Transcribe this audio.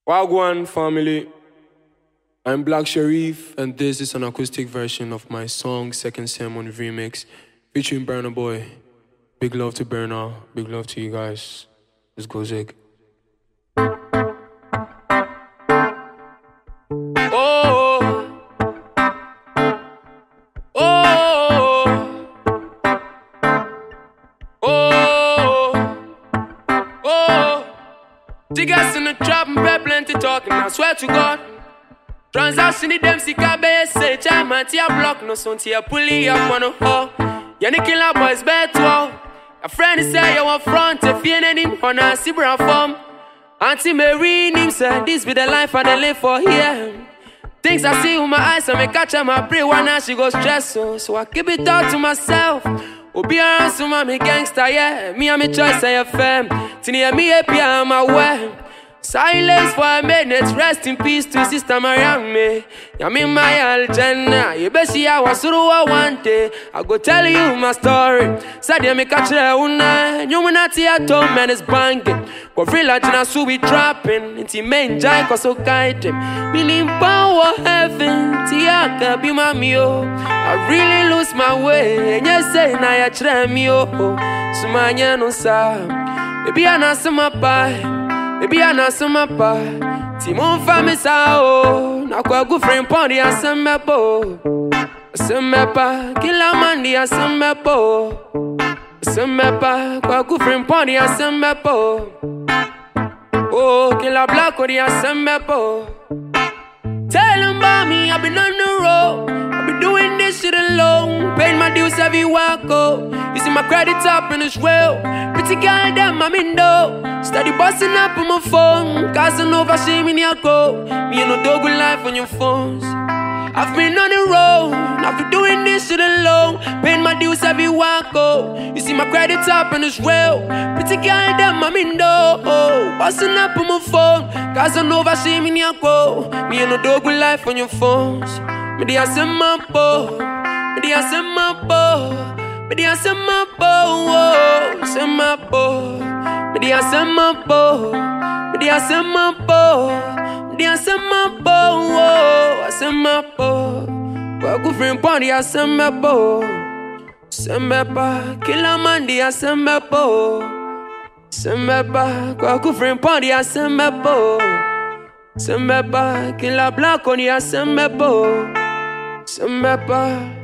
Wagwan family, I'm Black Sharif, and this is an acoustic version of my song Second Sermon Remix featuring Burna Boy. Big love to Burna, big love to you guys. Let's go, Zig. Jiggers in the trap and pay plenty talking, I swear to God. Transaction in them sick base, say time and tia block, no son tia pulley up on a hoe. You the killer boys bet wow. A friend say you want front if you ain't him on a Sibra farm. Auntie Mary him said this be the life I live for here. Things I see with my eyes, I may catch her my brain one now she goes stress so I keep it all to myself. Be around some of me gangster, yeah. Me and me choice, I FM. Tini me happy, I'm aware. Silence for a minute, rest in peace to Sister Mariam. I'm in my agenda. You bet see I was one day. I go tell you my story. Said you make a try una. You will not see a tone, man, is banging. Go free like na so we trapping. Inti main jai cause so guide him. Meaning power heaven. Tiaka be my mio. I really lose my way. And you say na ya try me oh. Sumanya no sa. Baby I na sama bye. Baby, I know some apa. Timon family sao. Na kwa good friend pondi asemepo. Asemepa, kila mandi asemepo. Asemepa, kwa good friend pondi asemepo. Oh, kila black odi asemepo. Tell him about me, I've been on the road. I've been doing this shit alone. Paying my dues every walk go. You see my credit up in Israel. Pretty girl, them I'm in though. Steady busting up on my phone. Casanova, shame in your go. Me and no dog with life on your phones. I've been on the road. I've been doing this shit alone. Paying my dues every walk go. You see my credit up in Israel. Pretty girl, them I'm in though. Busting up on my phone. Casanova, shame in your go. Me and no dog with life on your phones. Me dey ask my bo. Me dey ask my bo. Me dey ask my bo. My bo. Me dey ask my bo. Me dey ask my bo. Me dey ask my bo. Ask my bo. Kwa good friend pondi ask my bo. Sembepa kila mandi ask my bo. Sembepa kwa good friend pondi ask my bo. Sembepa kila black oni ask my bo. Sembepa